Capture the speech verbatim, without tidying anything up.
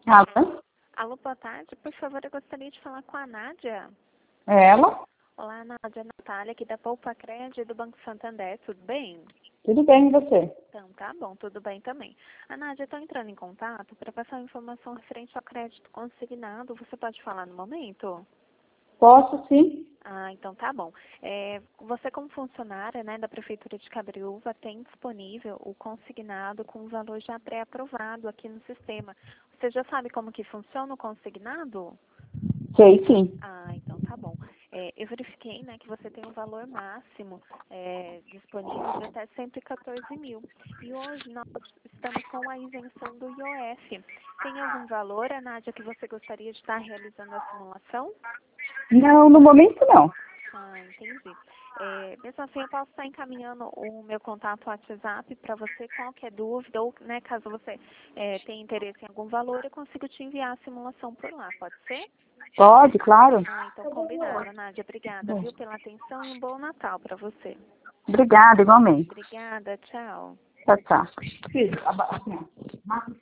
Alô? Alô, boa tarde. Por favor, eu gostaria de falar com a Nádia. É ela? Olá, Nádia. Natália, aqui da Poupa Crédito do Banco Santander. Tudo bem? Tudo bem, e você? Então, tá bom. Tudo bem também. A Nádia, eu estou entrando em contato para passar uma informação referente ao crédito consignado. Você pode falar no momento? Posso sim? Ah, então tá bom. É, você como funcionária, né, da Prefeitura de Cabreúva tem disponível o consignado com o valor já pré-aprovado aqui no sistema. Você já sabe como que funciona o consignado? Sei sim. Ah, então tá bom. É, eu verifiquei, né, que você tem um valor máximo é, disponível de até cento e quatorze mil. E hoje nós estamos com a isenção do I O F. Tem algum valor, Nádia, que você gostaria de estar realizando a simulação? Não, no momento não. Ah, entendi. É, mesmo assim, eu posso estar encaminhando o meu contato WhatsApp para você, qualquer dúvida, ou né, caso você é, tenha interesse em algum valor, eu consigo te enviar a simulação por lá, pode ser? Pode, claro. Ah, então combinado, Nádia. Obrigada, viu, pela atenção e um bom Natal para você. Obrigada, igualmente. Obrigada, tchau. Tchau, tchau. Filho, aba- assim, ó.